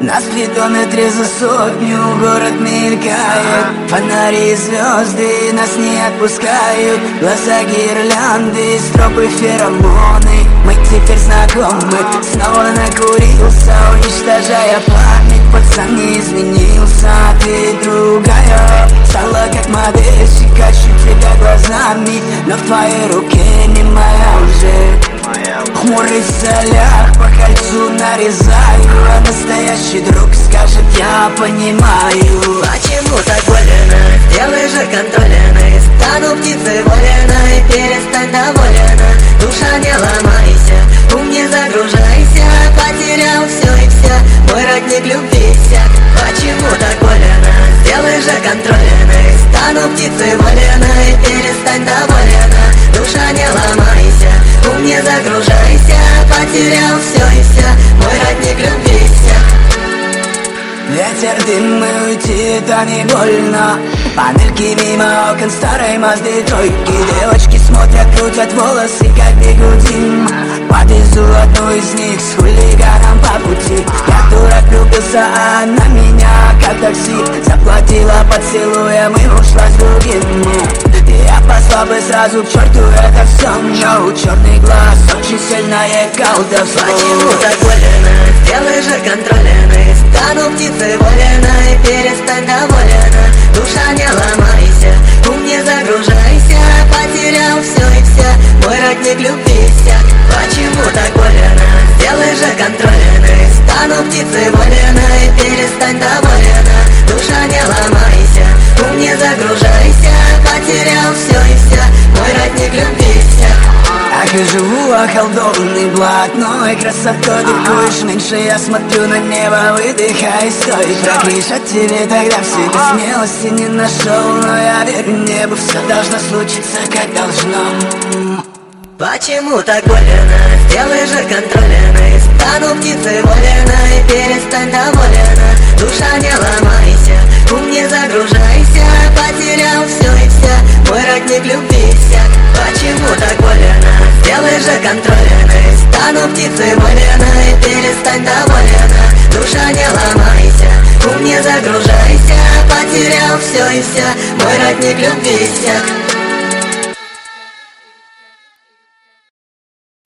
На спидометре за сотню город мелькает, фонари и звезды нас не отпускают. Глаза гирлянды, стропы феромоны. Мы теперь знакомы, снова накурился, уничтожая память. Пацан не изменился, ты другая. Стала как модельщик, ищу тебя глазами, но в твоей руке не моя уже. Хмурый соляр по кольцу нарезаю, а настоящий друг скажет: я понимаю. Почему так больно? Сделай же контрольно. Стану птицей воленой, перестань доволена. Душа, не ломайся, ум не загружайся. Потерял все и вся, мой родник любви иссяк. Почему так больно? Сделай же контрольно. Стану птицей воленой, перестань доволена. Душа, не ломайся, ум не загружайся. Потерял все и вся, мой родник любви иссяк. Ветер, дым, и уйти, это не больно. Панельки мимо окон старой Мазды тройки. Девочки смотрят, крутят волосы, как бигудим. Подвезу одну из них с хулиганом по пути. Я дурак влюбился, а она меня как такси. Заплатила поцелуем и ушла с другим. Я послал бы сразу к черту это все, но у черный глаз очень сильное колдовство. Почему так больно? Сделай же контрольно. Стану птицей воленой, перестань доволена. Душа, не ломайся, ум не загружайся. Потерял все и вся, мой родник любви иссяк. Почему так больно? Сделай же контрольно. Стану птицей воленой, перестань доволена. Душа, не ломайся, ум не загружайся. Потерял все и вся, мой родник любви иссяк. Так и живу околдованный блатной красотой. Дыркуешь меньше, я смотрю на небо, выдыхай, стой. Проклишь от тебе тогда все этой смелости не нашел. Но я верю небу, все должно случиться как должно. Почему так больно? Сделай же контрольно. Стану птицей воленой, перестань доволена. Душа, не ломайся, ум не загружайся. Потерял все и вся, мой родник любви иссяк. Почему так больно? Сделай же контрольно. Стану птицей воленой, перестань доволена. Душа, не ломайся, ум не загружайся. Потерял все и вся, мой родник любви иссяк.